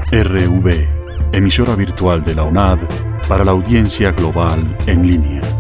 RV, emisora virtual de la UNAD para la audiencia global en línea.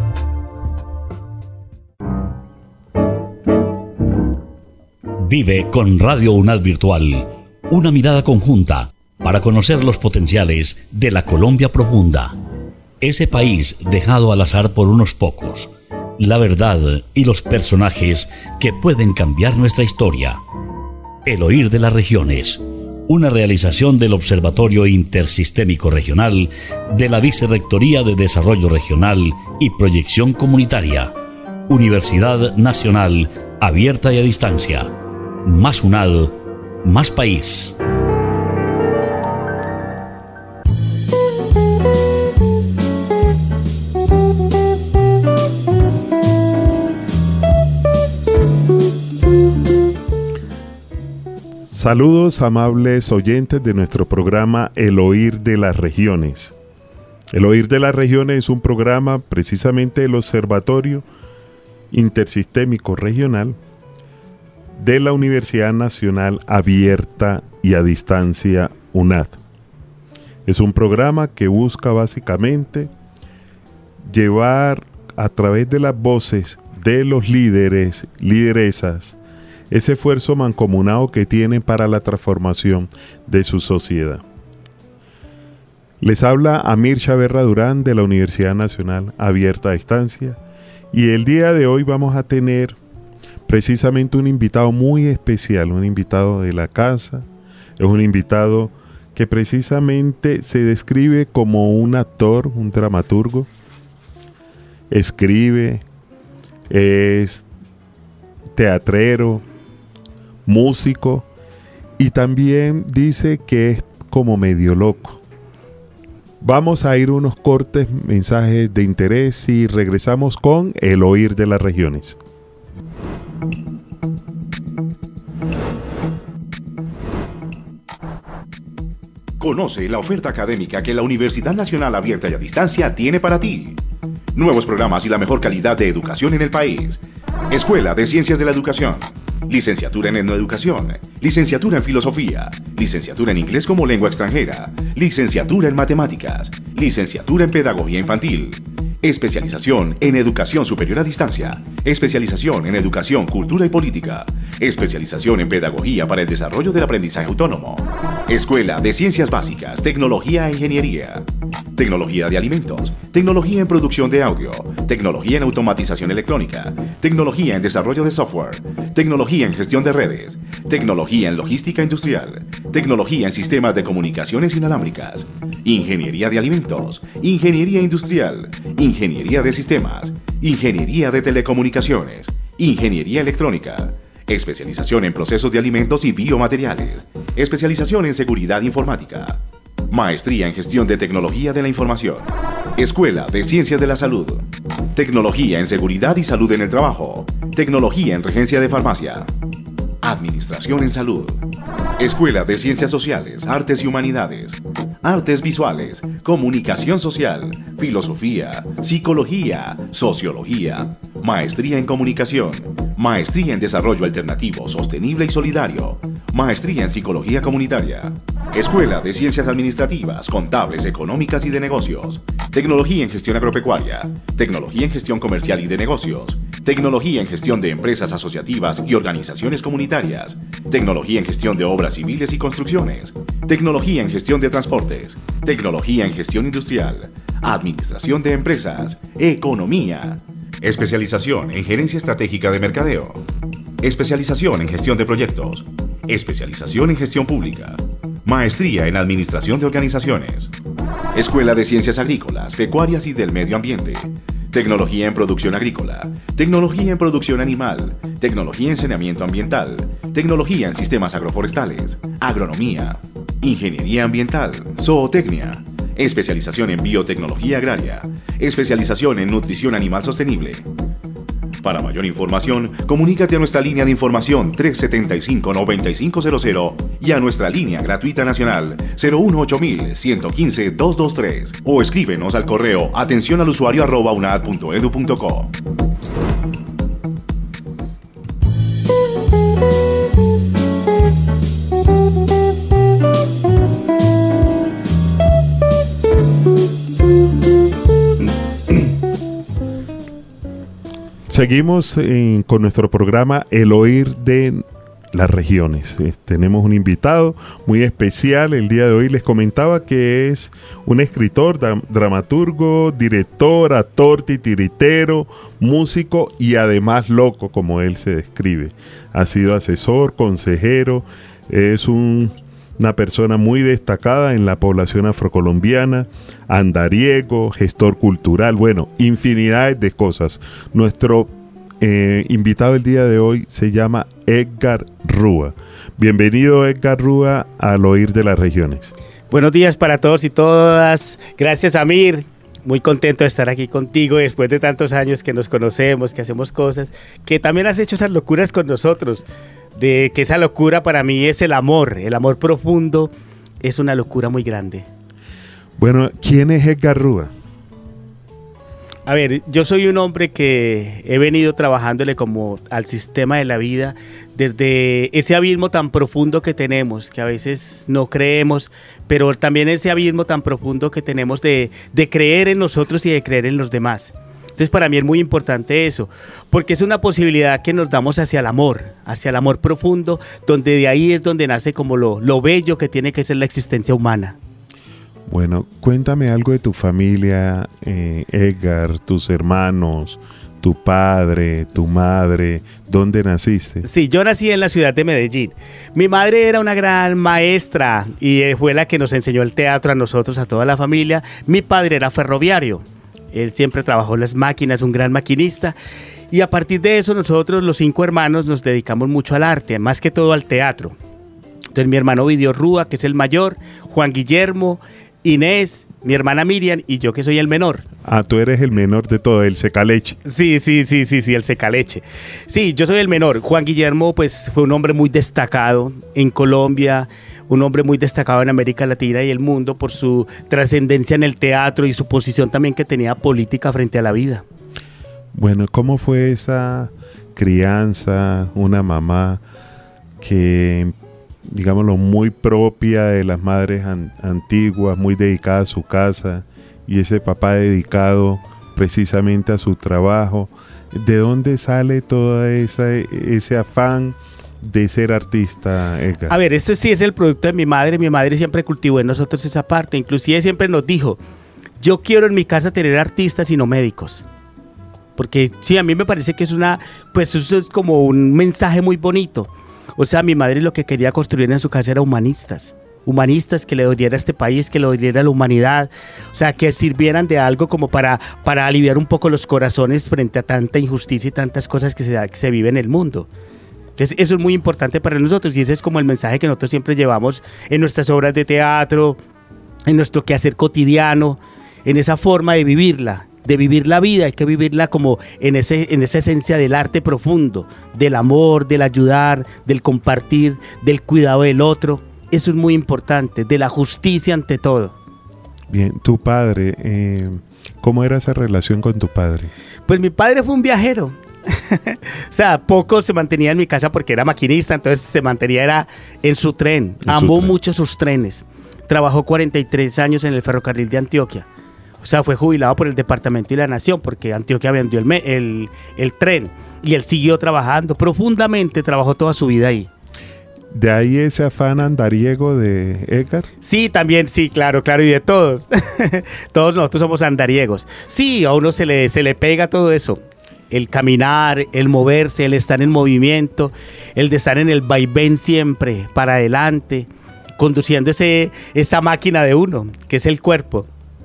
Vive con Radio UNAD Virtual, una mirada conjunta para conocer los potenciales de la Colombia profunda, ese país dejado al azar por unos pocos, la verdad y los personajes que pueden cambiar nuestra historia. El Oír de las Regiones, una realización del Observatorio Intersistémico Regional de la Vicerrectoría de Desarrollo Regional y Proyección Comunitaria, Universidad Nacional Abierta y a Distancia. Más UNAD, más país. Saludos amables oyentes de nuestro programa El Oír de las Regiones. El Oír de las Regiones es un programa precisamente del Observatorio Intersistémico Regional de la Universidad Nacional Abierta y a Distancia UNAD. Es un programa que busca básicamente llevar a través de las voces de los líderes, lideresas, ese esfuerzo mancomunado que tienen para la transformación de su sociedad. Les habla Amir Chaverra Durán de la Universidad Nacional Abierta a Distancia y el día de hoy vamos a tener precisamente un invitado muy especial, un invitado de la casa, es un invitado que precisamente se describe como un actor, un dramaturgo, escribe, es teatrero, músico y también dice que es como medio loco. Vamos a ir unos cortes, mensajes de interés y regresamos con El Oír de las Regiones. Conoce la oferta académica que la Universidad Nacional Abierta y a Distancia tiene para ti. Nuevos programas y la mejor calidad de educación en el país. Escuela de Ciencias de la Educación. Licenciatura en Etnoeducación, licenciatura en Filosofía, licenciatura en Inglés como lengua extranjera, licenciatura en Matemáticas, licenciatura en Pedagogía Infantil, especialización en Educación Superior a Distancia, especialización en Educación, Cultura y Política, especialización en Pedagogía para el Desarrollo del Aprendizaje Autónomo, Escuela de Ciencias Básicas, Tecnología e Ingeniería, Tecnología de Alimentos, Tecnología en Producción de Audio, Tecnología en Automatización Electrónica, Tecnología en Desarrollo de Software, Tecnología en Gestión de Redes, Tecnología en Logística Industrial, Tecnología en Sistemas de Comunicaciones Inalámbricas, Ingeniería de Alimentos, Ingeniería Industrial, Ingeniería de Sistemas, Ingeniería de Telecomunicaciones, Ingeniería Electrónica, especialización en Procesos de Alimentos y Biomateriales, especialización en Seguridad Informática, Maestría en Gestión de Tecnología de la Información, Escuela de Ciencias de la Salud, Tecnología en Seguridad y Salud en el Trabajo, Tecnología en Regencia de Farmacia, Administración en Salud, Escuela de Ciencias Sociales, Artes y Humanidades, Artes Visuales, Comunicación Social, Filosofía, Psicología, Sociología, Maestría en Comunicación, Maestría en Desarrollo Alternativo, Sostenible y Solidario, Maestría en Psicología Comunitaria, Escuela de Ciencias Administrativas, Contables, Económicas y de Negocios, Tecnología en Gestión Agropecuaria, Tecnología en Gestión Comercial y de Negocios, Tecnología en Gestión de Empresas Asociativas y Organizaciones Comunitarias, Tecnología en Gestión de Obras Civiles y Construcciones, Tecnología en Gestión de Transportes, Tecnología en Gestión Industrial, Administración de Empresas, Economía, especialización en Gerencia Estratégica de Mercadeo, especialización en Gestión de Proyectos, especialización en Gestión Pública, Maestría en Administración de Organizaciones, Escuela de Ciencias Agrícolas, Pecuarias y del Medio Ambiente, Tecnología en Producción Agrícola, Tecnología en Producción Animal, Tecnología en Saneamiento Ambiental, Tecnología en Sistemas Agroforestales, Agronomía, Ingeniería Ambiental, Zootecnia, especialización en Biotecnología Agraria, especialización en Nutrición Animal Sostenible. Para mayor información, comunícate a nuestra línea de información 375-9500 y a nuestra línea gratuita nacional 018-115-223 o escríbenos al correo atencionalusuario@unad.edu.co. Seguimos con nuestro programa El Oír de las Regiones. Tenemos un invitado muy especial el día de hoy. Les comentaba que es un escritor, dramaturgo, director, actor, titiritero, músico y además loco, como él se describe. Ha sido asesor, consejero, es una persona muy destacada en la población afrocolombiana, andariego, gestor cultural, bueno, infinidad de cosas. Nuestro invitado el día de hoy se llama Edgar Rúa. Bienvenido, Edgar Rúa, al Oír de las Regiones. Buenos días para todos y todas. Gracias, Amir. Muy contento de estar aquí contigo después de tantos años que nos conocemos, que hacemos cosas, que también has hecho esas locuras con nosotros. De que esa locura para mí es el amor profundo es una locura muy grande. Bueno, ¿quién es Edgar Rúa? A ver, yo soy un hombre que he venido trabajándole como al sistema de la vida desde ese abismo tan profundo que tenemos, que a veces no creemos, pero también ese abismo tan profundo que tenemos de creer en nosotros y de creer en los demás. Entonces para mí es muy importante eso, porque es una posibilidad que nos damos hacia el amor profundo, donde de ahí es donde nace como lo bello que tiene que ser la existencia humana. Bueno, cuéntame algo de tu familia, Edgar, tus hermanos, tu padre, tu madre, ¿dónde naciste? Sí, yo nací en la ciudad de Medellín. Mi madre era una gran maestra y fue la que nos enseñó el teatro a nosotros, a toda la familia. Mi padre era ferroviario, él siempre trabajó en las máquinas, un gran maquinista. Y a partir de eso nosotros, los 5 hermanos, nos dedicamos mucho al arte, más que todo al teatro. Entonces mi hermano Ovidio Rúa, que es el mayor, Juan Guillermo, Inés, mi hermana Miriam y yo que soy el menor. Ah, tú eres el menor de todo, el secaleche. Sí, el secaleche. Sí, yo soy el menor. Juan Guillermo pues fue un hombre muy destacado en Colombia, un hombre muy destacado en América Latina y el mundo por su trascendencia en el teatro y su posición también que tenía política frente a la vida. Bueno, ¿cómo fue esa crianza, una mamá que, digámoslo, muy propia de las madres antiguas, muy dedicada a su casa, y ese papá dedicado precisamente a su trabajo? ¿De dónde sale todo ese afán de ser artista, Edgar? A ver, esto sí es el producto de mi madre. Mi madre siempre cultivó en nosotros esa parte. Inclusive siempre nos dijo, yo quiero en mi casa tener artistas y no médicos. Porque sí, a mí me parece que pues eso es como un mensaje muy bonito. O sea, mi madre lo que quería construir en su casa era humanistas que le doliera a este país, que le doliera a la humanidad, o sea, que sirvieran de algo como para aliviar un poco los corazones frente a tanta injusticia y tantas cosas que se vive en el mundo. Entonces, eso es muy importante para nosotros y ese es como el mensaje que nosotros siempre llevamos en nuestras obras de teatro, en nuestro quehacer cotidiano, en esa forma de vivir la vida. Hay que vivirla como en esa esencia del arte profundo, del amor, del ayudar, del compartir, del cuidado del otro. Eso es muy importante, de la justicia ante todo. Bien, tu padre, ¿cómo era esa relación con tu padre? Pues mi padre fue un viajero. O sea, poco se mantenía en mi casa porque era maquinista, entonces se mantenía en su tren. Amó mucho sus trenes. Trabajó 43 años en el ferrocarril de Antioquia. O sea, fue jubilado por el Departamento y la Nación porque Antioquia vendió el tren y él siguió trabajando profundamente, trabajó toda su vida ahí. ¿De ahí ese afán andariego de Edgar? Sí, también, sí, claro, y de todos. Todos nosotros somos andariegos. Sí, a uno se le pega todo eso. El caminar, el moverse, el estar en movimiento, el de estar en el vaivén siempre, para adelante, conduciendo esa máquina de uno, que es el cuerpo.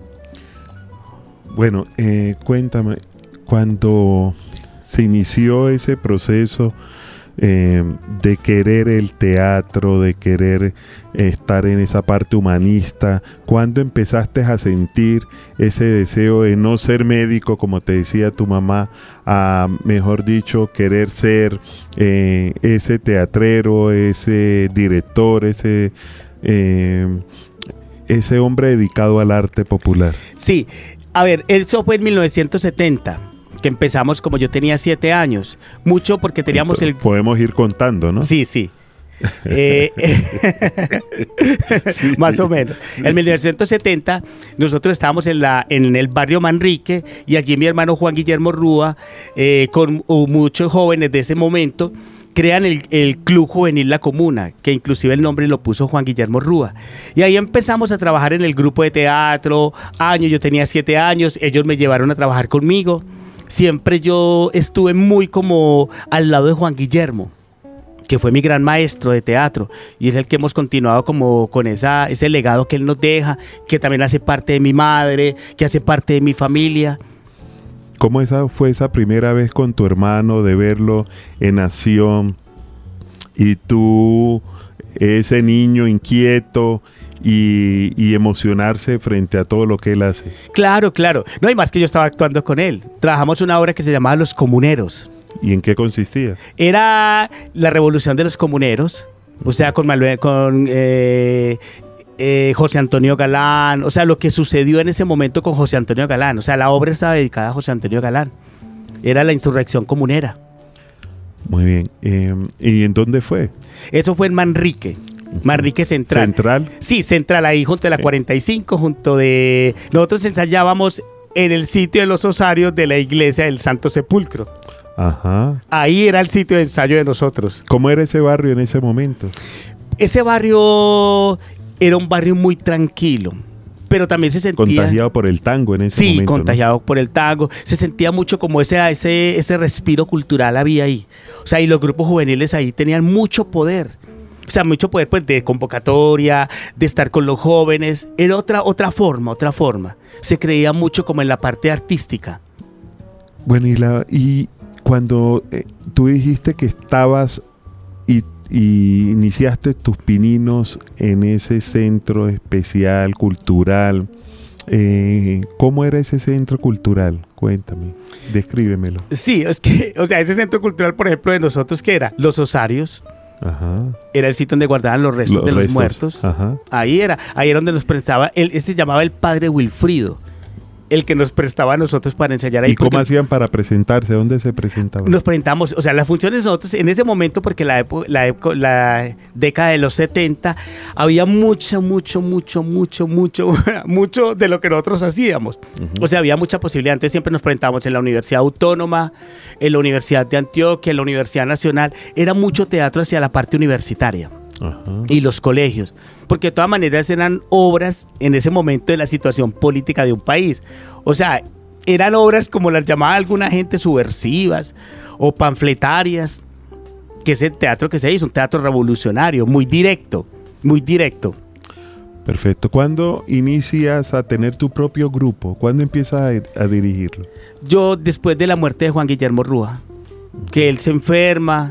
Bueno, cuéntame, cuando se inició ese proceso de querer el teatro, de querer estar en esa parte humanista, ¿cuándo empezaste a sentir ese deseo de no ser médico, como te decía tu mamá, a, mejor dicho, querer ser ese teatrero, ese director, ese hombre dedicado al arte popular? Sí, a ver, eso fue en 1970. Que empezamos como yo tenía 7 años, mucho porque teníamos Podemos ir contando, ¿no? Sí. Más o menos. En 1970 nosotros estábamos en el barrio Manrique y allí mi hermano Juan Guillermo Rúa, con muchos jóvenes de ese momento, crean el Club Juvenil La Comuna, que inclusive el nombre lo puso Juan Guillermo Rúa. Y ahí empezamos a trabajar en el grupo de teatro, yo tenía 7 años, ellos me llevaron a trabajar conmigo. Siempre yo estuve muy como al lado de Juan Guillermo, que fue mi gran maestro de teatro, y es el que hemos continuado como con ese legado que él nos deja, que también hace parte de mi madre, que hace parte de mi familia. ¿Cómo fue esa primera vez con tu hermano de verlo en acción y tú, ese niño inquieto y emocionarse frente a todo lo que él hace? Claro. No, y más que yo estaba actuando con él. Trabajamos una obra que se llamaba Los Comuneros. ¿Y en qué consistía? Era la revolución de los comuneros, o sea, con José Antonio Galán, o sea, lo que sucedió en ese momento con José Antonio Galán, o sea, la obra estaba dedicada a José Antonio Galán, era la insurrección comunera. Muy bien, ¿y en dónde fue? Eso fue en Manrique Central. ¿Central? Sí, Central, ahí junto a la 45, nosotros ensayábamos en el sitio de los osarios de la iglesia del Santo Sepulcro. Ajá. Ahí era el sitio de ensayo de nosotros. ¿Cómo era ese barrio en ese momento? Ese barrio era un barrio muy tranquilo, pero también se sentía... Contagiado por el tango en ese momento. Sí, contagiado, ¿no?, por el tango. Se sentía mucho como ese respiro cultural había ahí. O sea, y los grupos juveniles ahí tenían mucho poder. O sea, mucho poder pues de convocatoria, de estar con los jóvenes. Era otra forma. Se creía mucho como en la parte artística. Bueno, y cuando tú dijiste que estabas y iniciaste tus pininos en ese centro especial, cultural, ¿cómo era ese centro cultural? Cuéntame, descríbemelo. Sí, es que, o sea, ese centro cultural, por ejemplo, de nosotros, ¿qué era? Los Osarios. Ajá. Era el sitio donde guardaban los restos de los muertos. Ajá. Ahí era donde nos prestaba, se llamaba el Padre Wilfrido, el que nos prestaba a nosotros para ensayar ahí. ¿Y cómo hacían para presentarse? ¿Dónde se presentaban? Nos presentamos, o sea, las funciones nosotros en ese momento, porque la década de los 70, había mucho de lo que nosotros hacíamos. Uh-huh. O sea, había mucha posibilidad. Entonces siempre nos presentábamos en la Universidad Autónoma, en la Universidad de Antioquia, en la Universidad Nacional. Era mucho teatro hacia la parte universitaria. Uh-huh. Y los colegios, porque de todas maneras eran obras en ese momento de la situación política de un país. O sea, eran obras como las llamaba alguna gente subversivas o panfletarias, que es el teatro que se hizo, un teatro revolucionario, muy directo. Perfecto. ¿Cuándo inicias a tener tu propio grupo? ¿Cuándo empiezas a dirigirlo? Yo, después de la muerte de Juan Guillermo Rúa, que él se enferma,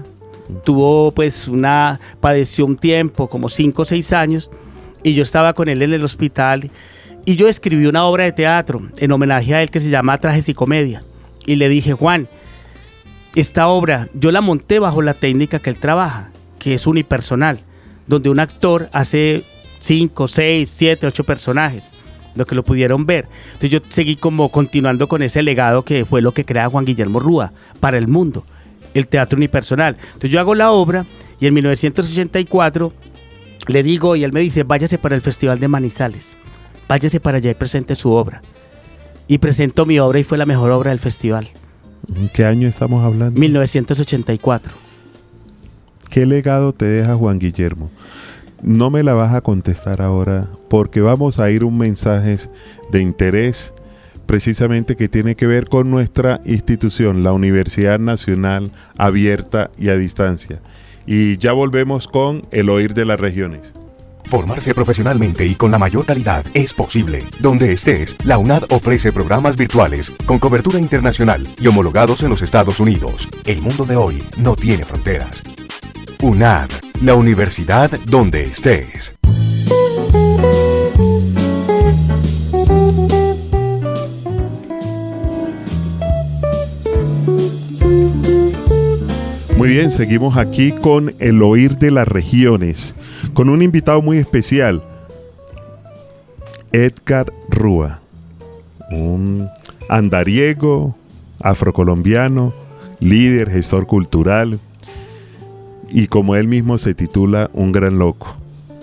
padeció un tiempo, como 5 o 6 años, y yo estaba con él en el hospital, y yo escribí una obra de teatro en homenaje a él que se llama Trajes y Comedia, y le dije: Juan, esta obra yo la monté bajo la técnica que él trabaja, que es unipersonal, donde un actor hace 5, 6, 7, 8 personajes, lo que lo pudieron ver. Entonces yo seguí como continuando con ese legado que fue lo que crea Juan Guillermo Rúa para el mundo, el teatro unipersonal. Entonces yo hago la obra y en 1984 le digo, y él me dice: váyase para el Festival de Manizales, váyase para allá y presente su obra. Y presento mi obra y fue la mejor obra del festival. ¿En qué año estamos hablando? 1984. ¿Qué legado te deja Juan Guillermo? No me la vas a contestar ahora porque vamos a ir un mensaje de interés precisamente que tiene que ver con nuestra institución, la Universidad Nacional Abierta y a Distancia. Y ya volvemos con El Oír de las Regiones. Formarse profesionalmente y con la mayor calidad es posible. Donde estés, la UNAD ofrece programas virtuales con cobertura internacional y homologados en los Estados Unidos. El mundo de hoy no tiene fronteras. UNAD, la universidad donde estés. Muy bien, seguimos aquí con El Oír de las Regiones, con un invitado muy especial, Edgar Rúa, un andariego, afrocolombiano, líder, gestor cultural. y como él mismo se titula, un gran loco.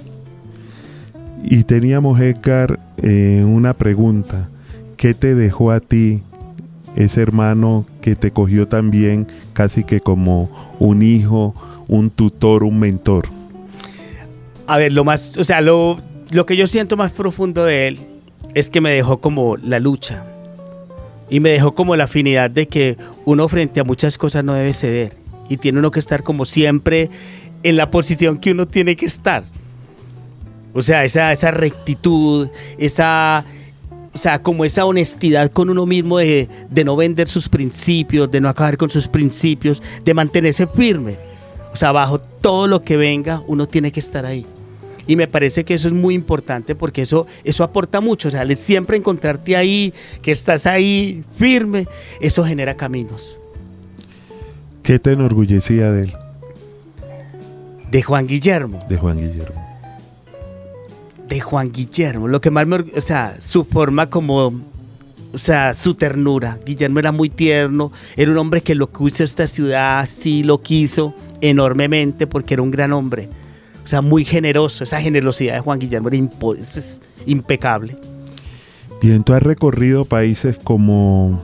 Y teníamos, Edgar, una pregunta. ¿Qué te dejó a ti ese hermano que te cogió también casi que como un hijo, un tutor, un mentor? A ver, lo que yo siento más profundo de él es que me dejó como la lucha y me dejó como la afinidad de que uno frente a muchas cosas no debe ceder y tiene uno que estar como siempre en la posición que uno tiene que estar. O sea, esa rectitud, como esa honestidad con uno mismo de no vender sus principios, de no acabar con sus principios, de mantenerse firme. O sea, bajo todo lo que venga, uno tiene que estar ahí. Y me parece que eso es muy importante porque eso aporta mucho. O sea, siempre encontrarte ahí, que estás ahí firme, eso genera caminos. ¿Qué te enorgullecía de él? De Juan Guillermo. De Juan Guillermo. De Juan Guillermo. Lo que más su forma como... O sea, su ternura. Guillermo era muy tierno. Era un hombre que lo quiso esta ciudad, sí lo quiso enormemente porque era un gran hombre. O sea, muy generoso. Esa generosidad de Juan Guillermo era impecable. Bien, tú has recorrido países como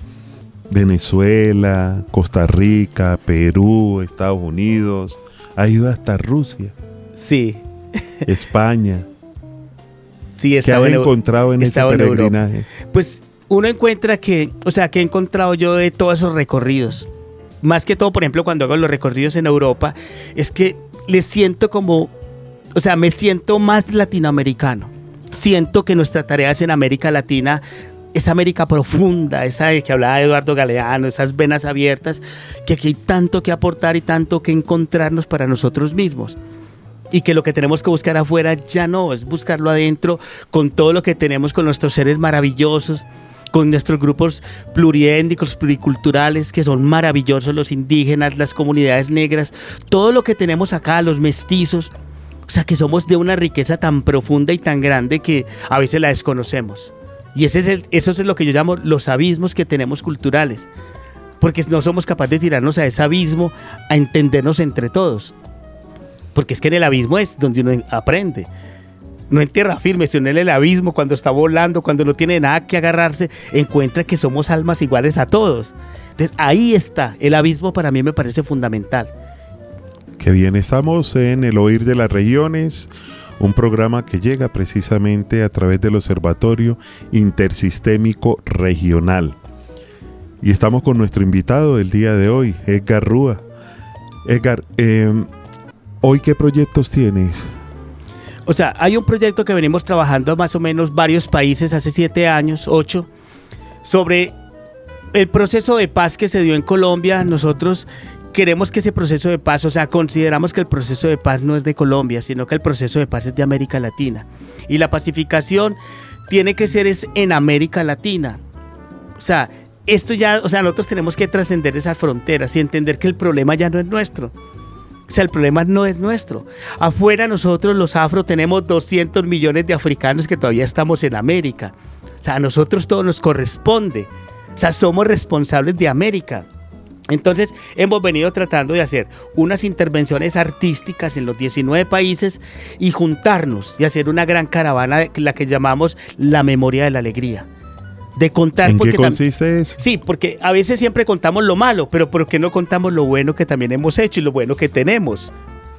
Venezuela, Costa Rica, Perú, Estados Unidos. Has ido hasta Rusia. Sí. España. Sí, ¿Qué has encontrado en ese peregrinaje? Pues uno encuentra que he encontrado yo de todos esos recorridos. Más que todo, por ejemplo, cuando hago los recorridos en Europa, es que les siento me siento más latinoamericano. Siento que nuestra tarea es en América Latina, esa América profunda, esa de que hablaba Eduardo Galeano, esas venas abiertas, que aquí hay tanto que aportar y tanto que encontrarnos para nosotros mismos. Y que lo que tenemos que buscar afuera ya no, es buscarlo adentro con todo lo que tenemos, con nuestros seres maravillosos, con nuestros grupos pluriétnicos, pluriculturales, que son maravillosos, los indígenas, las comunidades negras, todo lo que tenemos acá, los mestizos, o sea, que somos de una riqueza tan profunda y tan grande que a veces la desconocemos. Y eso es lo que yo llamo los abismos que tenemos culturales, porque no somos capaces de tirarnos a ese abismo, a entendernos entre todos. Porque es que en el abismo es donde uno aprende. No en tierra firme, sino en el abismo, cuando está volando, cuando no tiene nada que agarrarse, encuentra que somos almas iguales a todos. Entonces ahí está, el abismo para mí me parece fundamental. Qué bien, estamos en El Oír de las Regiones, un programa que llega precisamente a través del Observatorio Intersistémico Regional. Y estamos con nuestro invitado del día de hoy, Edgar Rúa. Edgar, ¿hoy qué proyectos tienes? O sea, hay un proyecto que venimos trabajando más o menos varios países hace 7 años, 8, sobre el proceso de paz que se dio en Colombia. Nosotros queremos que ese proceso de paz, o sea, consideramos que el proceso de paz no es de Colombia, sino que el proceso de paz es de América Latina. Y la pacificación tiene que ser en América Latina. O sea, nosotros tenemos que trascender esas fronteras y entender que el problema ya no es nuestro. O sea, el problema no es nuestro. Afuera nosotros los afro tenemos 200 millones de africanos que todavía estamos en América. O sea, a nosotros todo nos corresponde. O sea, somos responsables de América. Entonces, hemos venido tratando de hacer unas intervenciones artísticas en los 19 países y juntarnos y hacer una gran caravana, la que llamamos la memoria de la alegría. De contar. ¿En qué consiste eso? Sí, porque a veces siempre contamos lo malo, pero ¿por qué no contamos lo bueno que también hemos hecho y lo bueno que tenemos?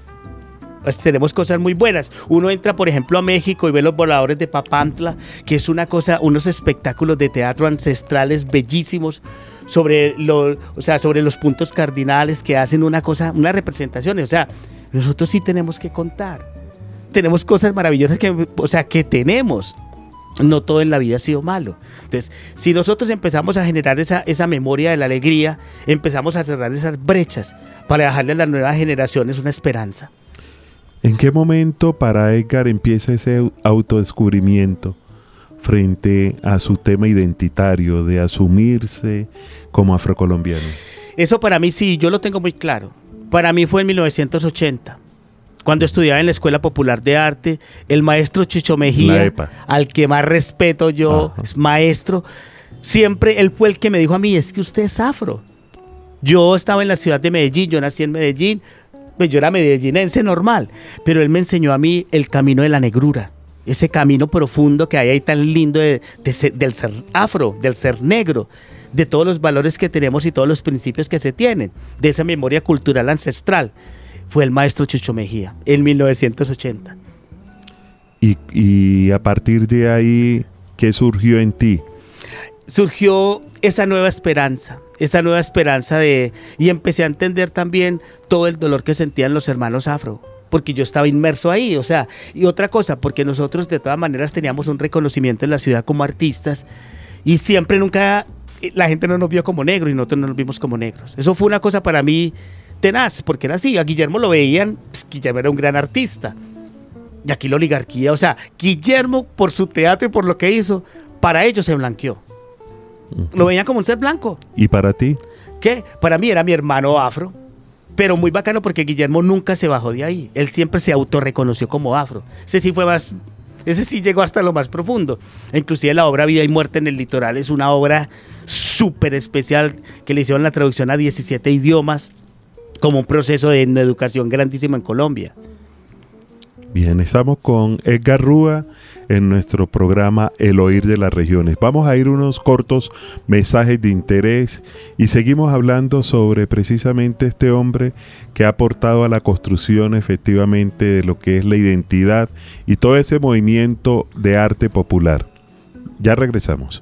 Pues tenemos cosas muy buenas. Uno entra, por ejemplo, a México y ve los voladores de Papantla, que es una cosa, unos espectáculos de teatro ancestrales bellísimos sobre los puntos cardinales que hacen unas representaciones. O sea, nosotros sí tenemos que contar. Tenemos cosas maravillosas que tenemos. No todo en la vida ha sido malo. Entonces, si nosotros empezamos a generar esa memoria de la alegría, empezamos a cerrar esas brechas para dejarle a las nuevas generaciones una esperanza. ¿En qué momento para Edgar empieza ese autodescubrimiento frente a su tema identitario de asumirse como afrocolombiano? Eso para mí sí, yo lo tengo muy claro. Para mí fue en 1980. Cuando estudiaba en la Escuela Popular de Arte, el maestro Chicho Mejía, al que más respeto yo, es maestro, siempre él fue el que me dijo a mí, es que usted es afro. Yo estaba en la ciudad de Medellín, yo nací en Medellín, pues yo era medellinense normal, pero él me enseñó a mí el camino de la negrura, ese camino profundo que hay ahí tan lindo del ser afro, del ser negro, de todos los valores que tenemos y todos los principios que se tienen, de esa memoria cultural ancestral. Fue el maestro Chucho Mejía, en 1980. Y a partir de ahí, ¿qué surgió en ti? Surgió esa nueva esperanza y empecé a entender también todo el dolor que sentían los hermanos afro, porque yo estaba inmerso ahí, o sea, y otra cosa, porque nosotros de todas maneras teníamos un reconocimiento en la ciudad como artistas y siempre nunca la gente no nos vio como negros y nosotros no nos vimos como negros. Eso fue una cosa para mí tenaz, porque era así, a Guillermo lo veían, pues, Guillermo era un gran artista, y aquí la oligarquía, o sea, Guillermo por su teatro y por lo que hizo, para ellos se blanqueó. Lo veían como un ser blanco. ¿Y para ti? ¿Qué? Para mí era mi hermano afro, pero muy bacano porque Guillermo nunca se bajó de ahí. Él siempre se autorreconoció como afro. Ese sí llegó hasta lo más profundo. Inclusive la obra Vida y Muerte en el Litoral es una obra súper especial que le hicieron la traducción a 17 idiomas como un proceso de educación grandísimo en Colombia. Bien, estamos con Edgar Rúa en nuestro programa El Oír de las Regiones. Vamos a ir unos cortos mensajes de interés y seguimos hablando sobre precisamente este hombre que ha aportado a la construcción efectivamente de lo que es la identidad y todo ese movimiento de arte popular. Ya regresamos.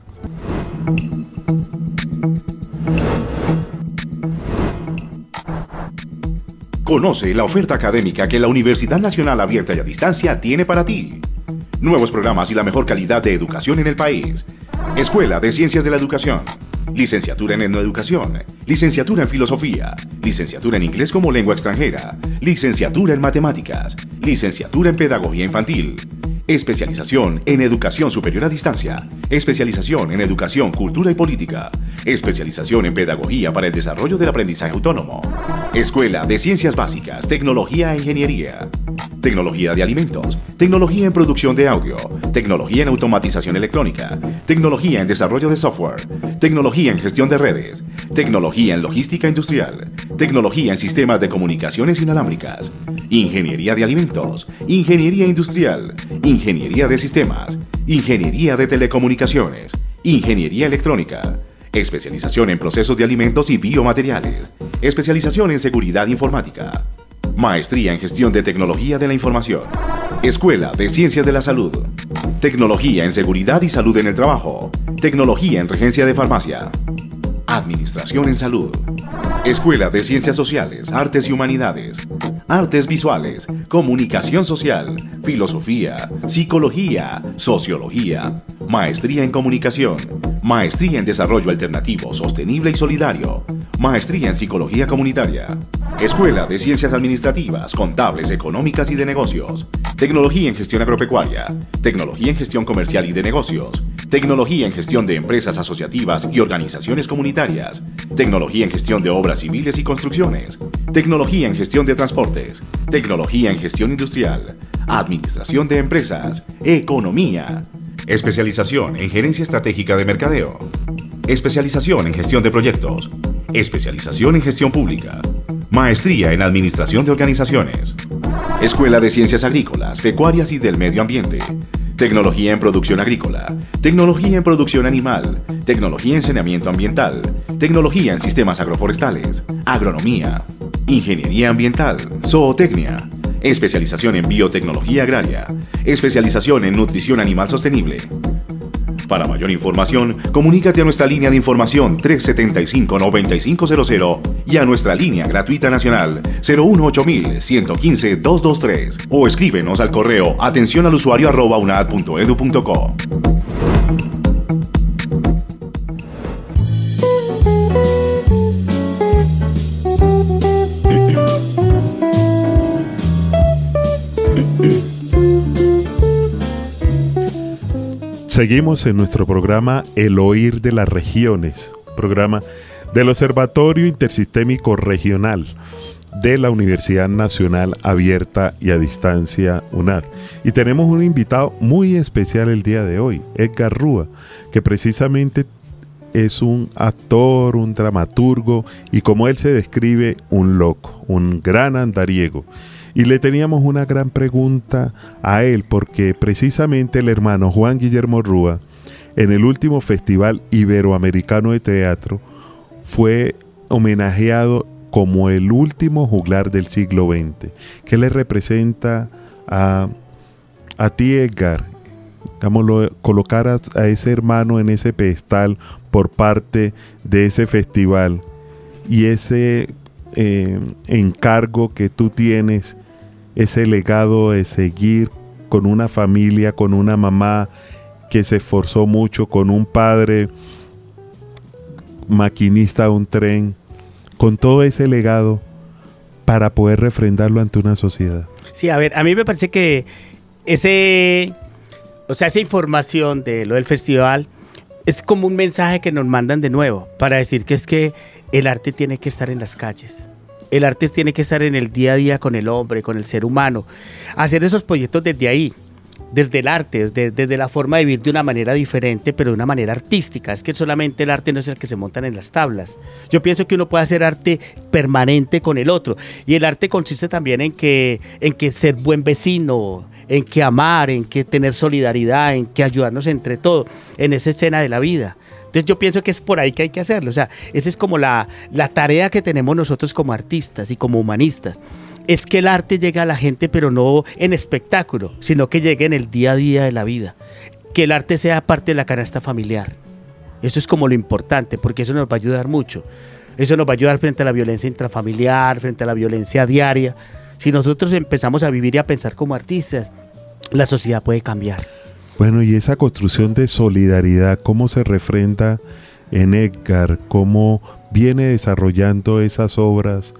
Conoce la oferta académica que la Universidad Nacional Abierta y a Distancia tiene para ti. Nuevos programas y la mejor calidad de educación en el país. Escuela de Ciencias de la Educación. Licenciatura en Etnoeducación. Licenciatura en Filosofía. Licenciatura en Inglés como Lengua Extranjera. Licenciatura en Matemáticas. Licenciatura en Pedagogía Infantil. Especialización en Educación Superior a Distancia. Especialización en Educación, Cultura y Política. Especialización en Pedagogía para el Desarrollo del Aprendizaje Autónomo. Escuela de Ciencias Básicas, Tecnología e Ingeniería. Tecnología de Alimentos. Tecnología en Producción de Audio. Tecnología en Automatización Electrónica. Tecnología en Desarrollo de Software. Tecnología en Gestión de Redes. Tecnología en Logística Industrial. Tecnología en Sistemas de Comunicaciones Inalámbricas. Ingeniería de Alimentos. Ingeniería Industrial. Ingeniería de Sistemas. Ingeniería de Telecomunicaciones. Ingeniería Electrónica. Especialización en Procesos de Alimentos y Biomateriales. Especialización en Seguridad Informática. Maestría en Gestión de Tecnología de la Información. Escuela de Ciencias de la Salud. Tecnología en Seguridad y Salud en el Trabajo. Tecnología en Regencia de Farmacia. Administración en Salud. Escuela de Ciencias Sociales, Artes y Humanidades. Artes Visuales, Comunicación Social, Filosofía, Psicología, Sociología. Maestría en Comunicación. Maestría en Desarrollo Alternativo, Sostenible y Solidario. Maestría en Psicología Comunitaria. Escuela de Ciencias Administrativas, Contables, Económicas y de Negocios. Tecnología en Gestión Agropecuaria. Tecnología en Gestión Comercial y de Negocios. Tecnología en Gestión de Empresas Asociativas y Organizaciones Comunitarias. Tecnología en Gestión de Obras Civiles y Construcciones. Tecnología en Gestión de Transportes. Tecnología en Gestión Industrial. Administración de Empresas. Economía. Especialización en Gerencia Estratégica de Mercadeo. Especialización en Gestión de Proyectos. Especialización en Gestión Pública. Maestría en Administración de Organizaciones. Escuela de Ciencias Agrícolas, Pecuarias y del Medio Ambiente. Tecnología en Producción Agrícola. Tecnología en Producción Animal. Tecnología en Saneamiento Ambiental. Tecnología en Sistemas Agroforestales. Agronomía. Ingeniería Ambiental. Zootecnia. Especialización en Biotecnología Agraria. Especialización en Nutrición Animal Sostenible. Para mayor información, comunícate a nuestra línea de información 375-9500 y a nuestra línea gratuita nacional 018-115-223 o escríbenos al correo atencionalusuario@unad.edu.co. Seguimos en nuestro programa El Oír de las Regiones, programa del Observatorio Intersistémico Regional de la Universidad Nacional Abierta y a Distancia UNAD. Y tenemos un invitado muy especial el día de hoy, Edgar Rúa, que precisamente es un actor, un dramaturgo y, como él se describe, un loco, un gran andariego. Y le teníamos una gran pregunta a él porque precisamente el hermano Juan Guillermo Rúa, en el último Festival Iberoamericano de Teatro, fue homenajeado como el último juglar del siglo XX. ¿Qué le representa a ti, Edgar? Digámoslo, colocar a ese hermano en ese pedestal por parte de ese festival y ese encargo que tú tienes, ese legado de seguir con una familia, con una mamá que se esforzó mucho, con un padre maquinista de un tren, con todo ese legado para poder refrendarlo ante una sociedad. Sí, a ver, a mí me parece que esa información de lo del festival es como un mensaje que nos mandan de nuevo para decir que es que el arte tiene que estar en las calles. El arte tiene que estar en el día a día con el hombre, con el ser humano. Hacer esos proyectos desde ahí, desde el arte, desde la forma de vivir de una manera diferente, pero de una manera artística. Es que solamente el arte no es el que se montan en las tablas. Yo pienso que uno puede hacer arte permanente con el otro. Y el arte consiste también en que ser buen vecino, en que amar, en que tener solidaridad, en que ayudarnos entre todos, en esa escena de la vida. Entonces yo pienso que es por ahí que hay que hacerlo. O sea, esa es como la tarea que tenemos nosotros como artistas y como humanistas. Es que el arte llegue a la gente, pero no en espectáculo, sino que llegue en el día a día de la vida. Que el arte sea parte de la canasta familiar. Eso es como lo importante, porque eso nos va a ayudar mucho. Eso nos va a ayudar frente a la violencia intrafamiliar, frente a la violencia diaria. Si nosotros empezamos a vivir y a pensar como artistas, la sociedad puede cambiar. Bueno, y esa construcción de solidaridad, ¿cómo se refrenda en Edgar? ¿Cómo viene desarrollando esas obras?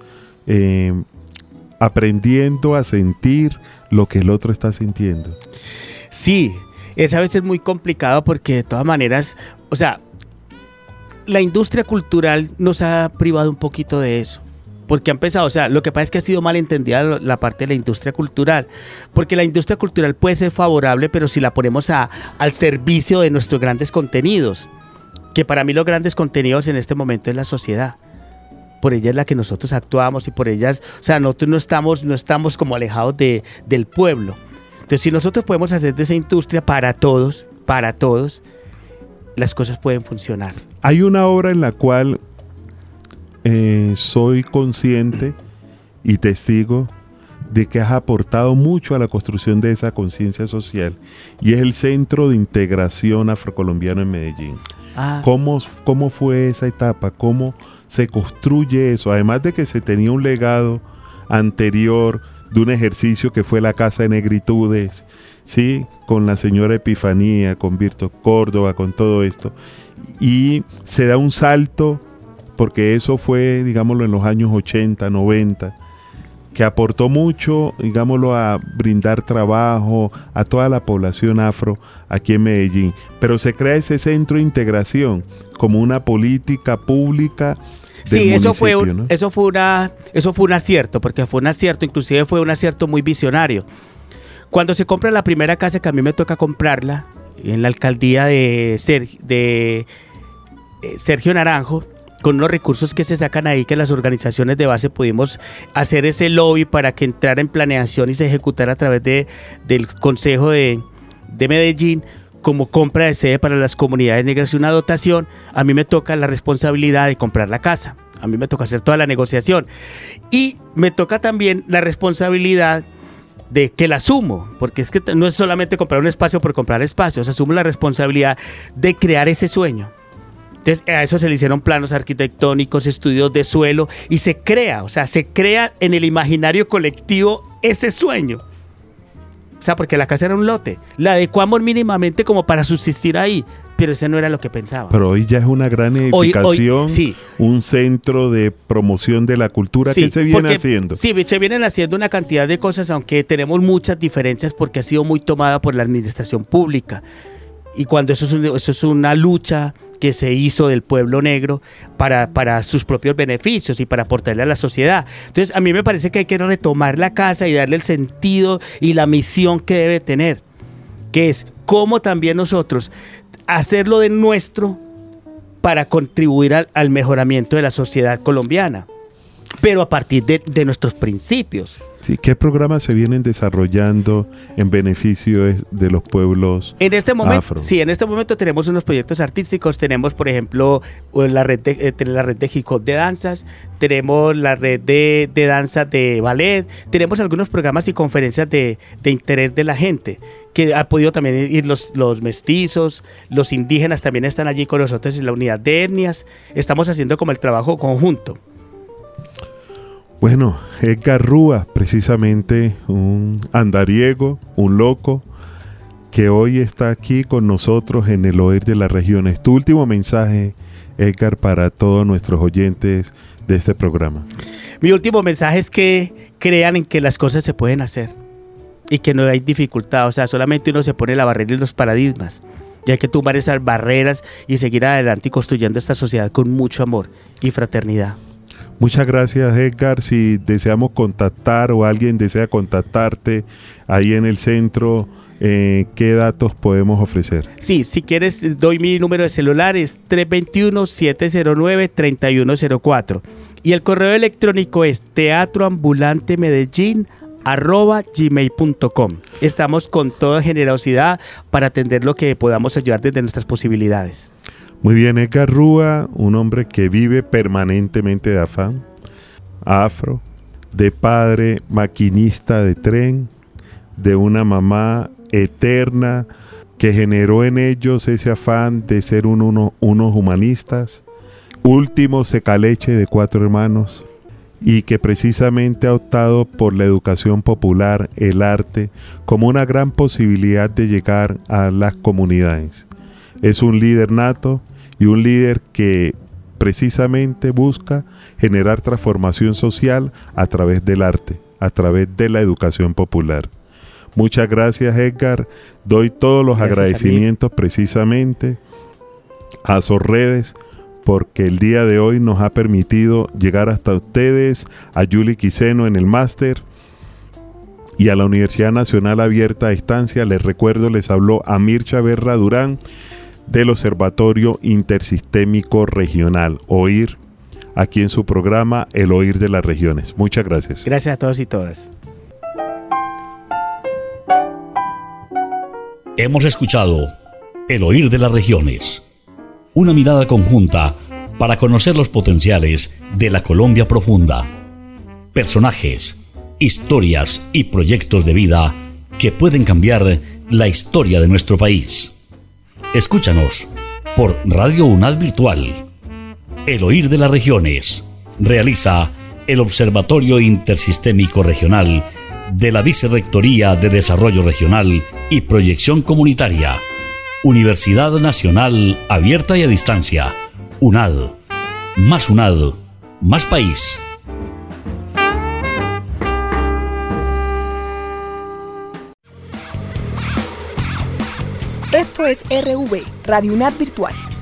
Aprendiendo a sentir lo que el otro está sintiendo. Sí, es a veces muy complicado porque de todas maneras, o sea, la industria cultural nos ha privado un poquito de eso. Porque ha empezado, o sea, lo que pasa es que ha sido mal entendida la parte de la industria cultural, porque la industria cultural puede ser favorable, pero si la ponemos al servicio de nuestros grandes contenidos, que para mí los grandes contenidos en este momento es la sociedad. Por ella es la que nosotros actuamos y por ellas, o sea, nosotros no estamos como alejados del pueblo. Entonces, si nosotros podemos hacer de esa industria para todos, las cosas pueden funcionar. Hay una obra en la cual soy consciente y testigo de que has aportado mucho a la construcción de esa conciencia social, y es el Centro de Integración Afrocolombiano en Medellín. ¿Cómo fue esa etapa? ¿Cómo se construye eso? Además de que se tenía un legado anterior de un ejercicio que fue la Casa de Negritudes, ¿sí? Con la señora Epifanía, con Virto Córdoba, con todo esto, y se da un salto, porque eso fue, digámoslo, en los años 80, 90, que aportó mucho, digámoslo, a brindar trabajo a toda la población afro aquí en Medellín. Pero se crea ese centro de integración como una política pública del municipio, ¿no? Eso fue un acierto, porque fue un acierto, inclusive fue un acierto muy visionario. Cuando se compra la primera casa, que a mí me toca comprarla, en la alcaldía de Sergio Naranjo, con unos recursos que se sacan ahí, que las organizaciones de base pudimos hacer ese lobby para que entrara en planeación y se ejecutara a través del Consejo de Medellín como compra de sede para las comunidades negras y una dotación. A mí me toca la responsabilidad de comprar la casa, a mí me toca hacer toda la negociación y me toca también la responsabilidad de que la asumo, porque es que no es solamente comprar un espacio por comprar espacios, asumo la responsabilidad de crear ese sueño. Entonces a eso se le hicieron planos arquitectónicos, estudios de suelo y se crea en el imaginario colectivo ese sueño. O sea, porque la casa era un lote, la adecuamos mínimamente como para subsistir ahí, pero ese no era lo que pensaba. Pero hoy ya es una gran edificación, sí, un centro de promoción de la cultura, sí, que se viene haciendo. Sí, se vienen haciendo una cantidad de cosas, aunque tenemos muchas diferencias porque ha sido muy tomada por la administración pública. Y cuando eso es una lucha que se hizo del pueblo negro para sus propios beneficios y para aportarle a la sociedad. Entonces a mí me parece que hay que retomar la casa y darle el sentido y la misión que debe tener, que es cómo también nosotros hacerlo de nuestro, para contribuir al mejoramiento de la sociedad colombiana, pero a partir de nuestros principios. Sí, ¿qué programas se vienen desarrollando en beneficio de los pueblos en este momento, afro? Sí, en este momento tenemos unos proyectos artísticos. Tenemos, por ejemplo, la red de hip hop de danzas, tenemos la red de danza de ballet, tenemos algunos programas y conferencias de interés de la gente, que ha podido también ir los mestizos, los indígenas también están allí con nosotros en la unidad de etnias. Estamos haciendo como el trabajo conjunto. Bueno, Edgar Rúa, precisamente un andariego, un loco, que hoy está aquí con nosotros en el Oír de las Regiones. Tu último mensaje, Edgar, para todos nuestros oyentes de este programa. Mi último mensaje es que crean en que las cosas se pueden hacer y que no hay dificultad. O sea, solamente uno se pone la barrera y los paradigmas. Y hay que tumbar esas barreras y seguir adelante y construyendo esta sociedad con mucho amor y fraternidad. Muchas gracias, Edgar. Si deseamos contactar o alguien desea contactarte ahí en el centro, ¿qué datos podemos ofrecer? Sí, si quieres, doy mi número de celular, es 321-709-3104. Y el correo electrónico es teatroambulantemedellin@gmail.com. Estamos con toda generosidad para atender lo que podamos ayudar desde nuestras posibilidades. Muy bien, Edgar Rúa, un hombre que vive permanentemente de afán, afro, de padre maquinista de tren, de una mamá eterna que generó en ellos ese afán de ser unos humanistas, último secaleche de 4 hermanos, y que precisamente ha optado por la educación popular, el arte, como una gran posibilidad de llegar a las comunidades. Es un líder nato y un líder que precisamente busca generar transformación social a través del arte, a través de la educación popular. Muchas gracias, Edgar. Doy todos los agradecimientos precisamente a Sorredes, porque el día de hoy nos ha permitido llegar hasta ustedes, a Yuli Quiseno en el máster y a la Universidad Nacional Abierta a Distancia. Les recuerdo, les habló Amir Chaverra Durán del Observatorio Intersistémico Regional, OIR, aquí en su programa El Oír de las Regiones. Muchas gracias. Gracias a todos y todas. Hemos escuchado El Oír de las Regiones, una mirada conjunta para conocer los potenciales de la Colombia profunda, personajes, historias y proyectos de vida que pueden cambiar la historia de nuestro país. Escúchanos por Radio UNAD Virtual. El Oír de las Regiones realiza el Observatorio Intersistémico Regional de la Vicerrectoría de Desarrollo Regional y Proyección Comunitaria, Universidad Nacional Abierta y a Distancia, UNAD, más país. Esto es RV, Radio UNAD Virtual.